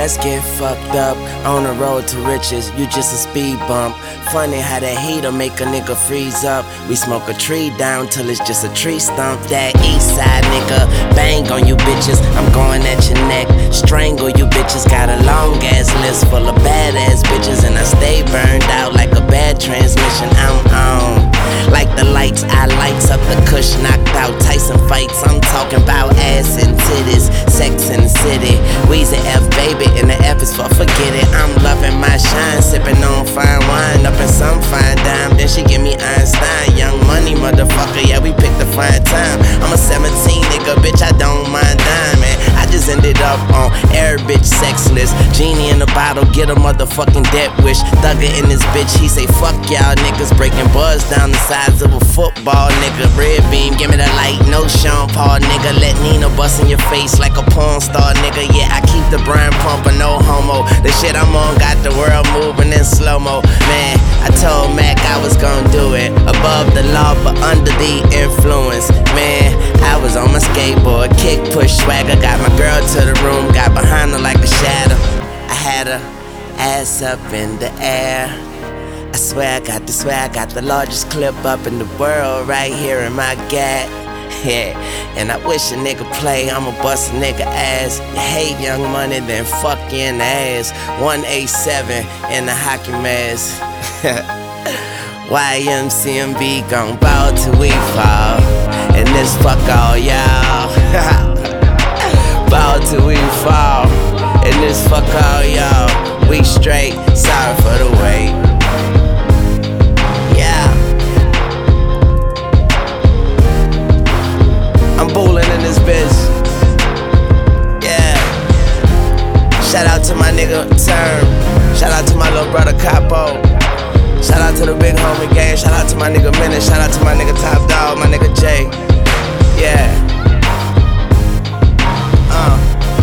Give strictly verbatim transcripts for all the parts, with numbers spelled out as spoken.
Let's get fucked up on the road to riches. You just a speed bump. Funny how that heat'll make a nigga freeze up. We smoke a tree down till it's just a tree stump. That east side nigga, bang on you bitches. I'm going at your neck, strangle you bitches. Got a long ass list full of badass bitches, and I stay burned out like a bad transmission. I'm on. Like the lights, I lights up the kush, knocked out Tyson fights. I'm talking about ass and titties, sex in the city. Weezy F baby, and the F is for forget it. I'm loving my shine, sipping on fine wine, up in some fine dime. Then she give me Einstein, Young Money motherfucker. Yeah, we picked a fine time. I'm a seventeen nigga, bitch, I don't mind diamond. I just ended up on air bitch sex list. Genie in the bottle, get a motherfucking death wish. Thugger in this bitch, he say fuck y'all niggas, breaking buzz down the size of a football nigga. Red beam, give me the light, no Sean Paul nigga. Let Nina bust in your face like a porn star nigga. Yeah, I keep the brand pumping, no homo. The shit I'm on got the world moving in slow-mo. Man, I told Mac I was gonna do it. Above the law but under the influence. Man, I was on my skateboard, kick, push, swagger. Got my girl to the room, got behind her like a shadow. I had her ass up in the air. I swear I got the swear I got the largest clip up in the world right here in my gat. Yeah, and I wish a nigga play, I'ma bust a nigga ass. You hate Young Money, then fuck you in the ass. one eighty-seven in the hockey mask. Y M C M B gon' ball till we fall. And this fuck all y'all. Ball till we fall. And this fuck all y'all. We straight, sorry for the wait. I'm bowling in this bitch. Yeah. Shout out to my nigga Term. Shout out to my little brother Capo. Shout out to the big homie gang. Shout out to my nigga Minute. Shout out to my nigga Top Dog, my nigga Jay. Yeah. Uh.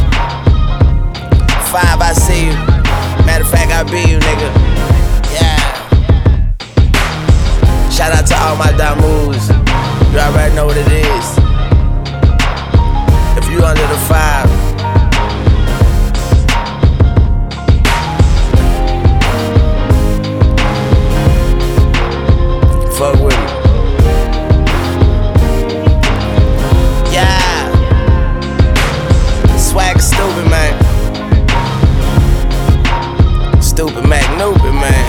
Five, I see you. Matter of fact, I be you, nigga. Yeah. Shout out to all my damoos. You already know what it is. If you under the five, fuck with me. Yeah. Swag stupid, man. Stupid Mac, Newbie, man.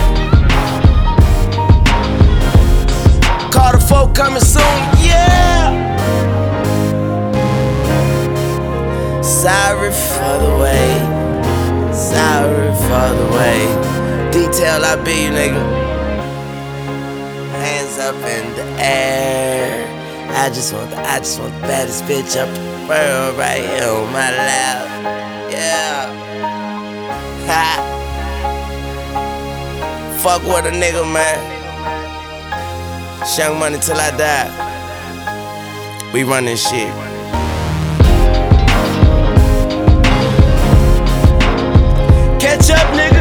Carter folk coming soon, yeah. Sorry for the wait, sorry for the wait. Detail, I be you, nigga. Hands up in the air. I just want the, I just want the baddest bitch up in the world right here on my lap. Yeah. Ha. Fuck with a nigga, man. Young Money till I die. We run this shit. Catch up, nigga.